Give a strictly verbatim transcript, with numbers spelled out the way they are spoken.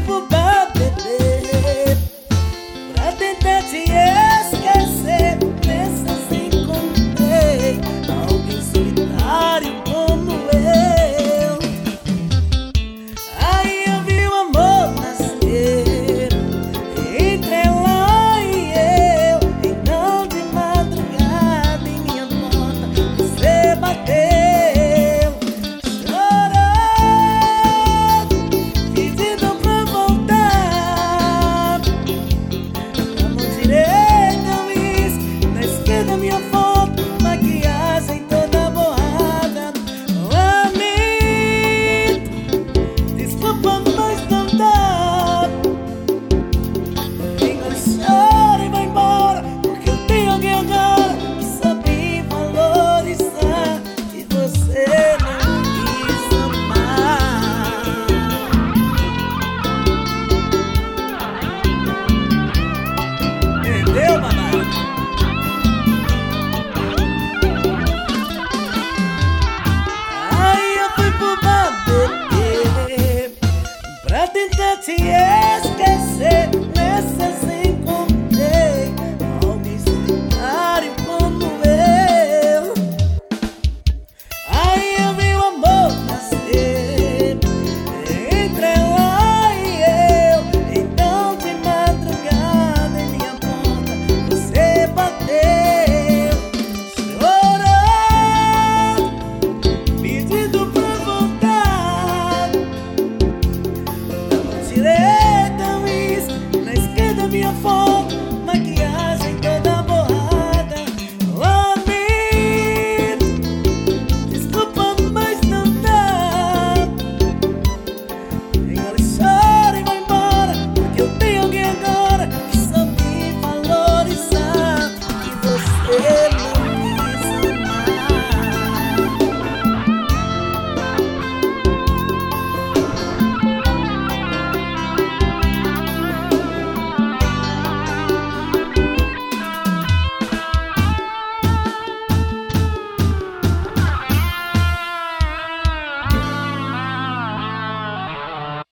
pro bar beber pra tentar te esquecer. Nessas encontrei alguém solitário como eu. Aí eu vi o amor nascer entre ela e eu. Então de madrugada em minha porta você bateu, chorando, pedindo pra voltar. Na mão direita um uísque, na esquerda minha foto, maquiagem toda borrada. Oh, amigo, desculpa, mas não dá. Engole, chora e vai embora, porque eu tenho alguém agora que sabe valorizar e você não quis amar. Entendeu, babado? Aí eu fui pro bar beber pra tentar te esquecer. Nessas encontrei alguém solitário como eu. Aí eu vi o amor nascer entre ela e eu. Então de madrugada em minha porta você bateu, chorando, pedindo pra voltar. Na mão direita